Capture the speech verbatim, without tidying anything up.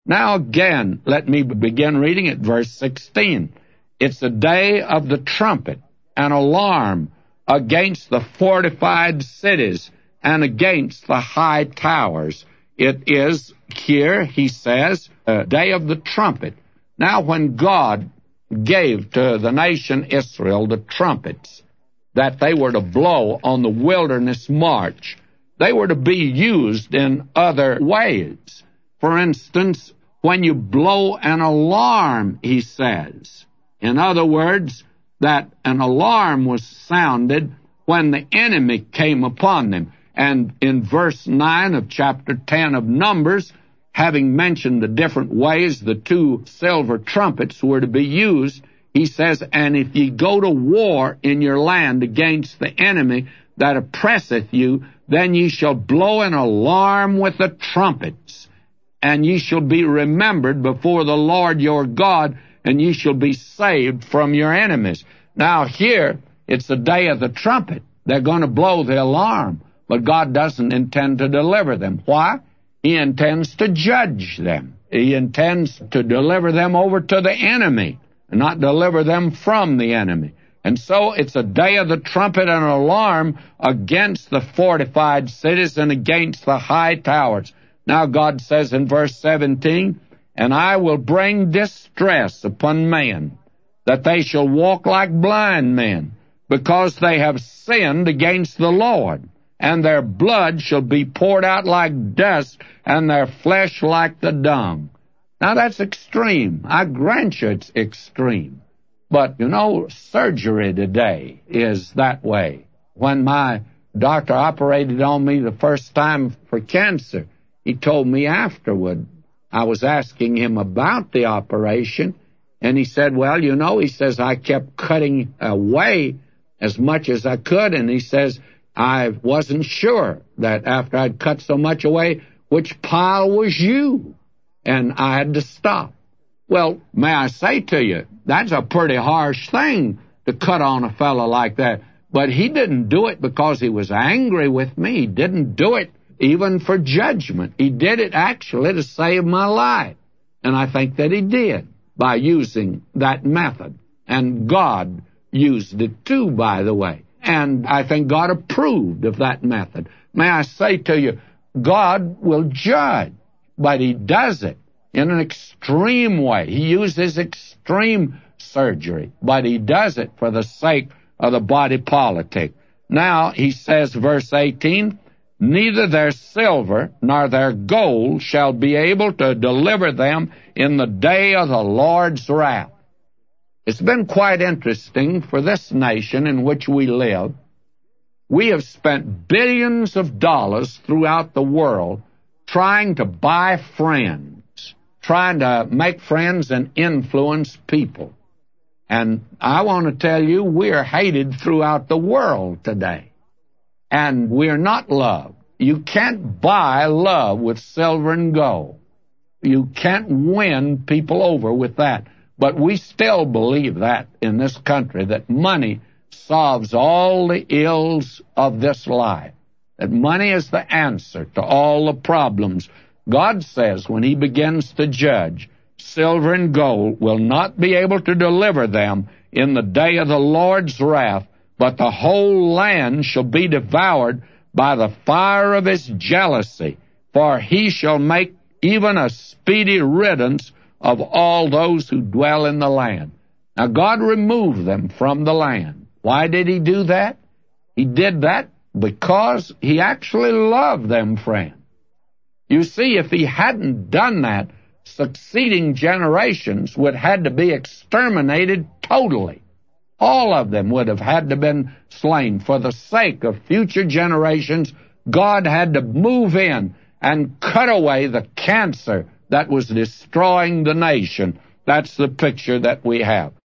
Now again, let me begin reading at verse sixteen. It's the day of the trumpet, an alarm against the fortified cities and against the high towers. It is here, he says, a day of the trumpet. Now when God gave to the nation Israel the trumpets that they were to blow on the wilderness march, they were to be used in other ways. For instance, when you blow an alarm, he says. In other words, that an alarm was sounded when the enemy came upon them. And in verse nine of chapter ten of Numbers, having mentioned the different ways the two silver trumpets were to be used, he says, and if ye go to war in your land against the enemy that oppresseth you, then ye shall blow an alarm with the trumpets, and ye shall be remembered before the Lord your God, and ye shall be saved from your enemies. Now here, it's the day of the trumpet. They're going to blow the alarm, but God doesn't intend to deliver them. Why? He intends to judge them. He intends to deliver them over to the enemy, and not deliver them from the enemy. And so it's a day of the trumpet and an alarm against the fortified cities and against the high towers. Now God says in verse seventeen, and I will bring distress upon men, that they shall walk like blind men, because they have sinned against the Lord, and their blood shall be poured out like dust, and their flesh like the dung. Now that's extreme. I grant you it's extreme. But, you know, surgery today is that way. When my doctor operated on me the first time for cancer, he told me afterward, I was asking him about the operation, and he said, well, you know, he says, I kept cutting away as much as I could, and he says, I wasn't sure that after I'd cut so much away, which pile was you, and I had to stop. Well, may I say to you, that's a pretty harsh thing to cut on a fellow like that. But he didn't do it because he was angry with me. He didn't do it even for judgment. He did it actually to save my life. And I think that he did by using that method. And God used it too, by the way. And I think God approved of that method. May I say to you, God will judge, but he does it in an extreme way. He uses extreme surgery, but he does it for the sake of the body politic. Now, he says, verse eighteen, neither their silver nor their gold shall be able to deliver them in the day of the Lord's wrath. It's been quite interesting for this nation in which we live. We have spent billions of dollars throughout the world trying to buy friends, trying to make friends and influence people. And I want to tell you, we're hated throughout the world today. And we're not loved. You can't buy love with silver and gold. You can't win people over with that. But we still believe that in this country, that money solves all the ills of this life, that money is the answer to all the problems. God says when he begins to judge, silver and gold will not be able to deliver them in the day of the Lord's wrath, but the whole land shall be devoured by the fire of his jealousy, for he shall make even a speedy riddance of all those who dwell in the land. Now, God removed them from the land. Why did he do that? He did that because he actually loved them, friend. You see, if he hadn't done that, succeeding generations would have had to be exterminated totally. All of them would have had to been slain. For the sake of future generations, God had to move in and cut away the cancer that was destroying the nation. That's the picture that we have.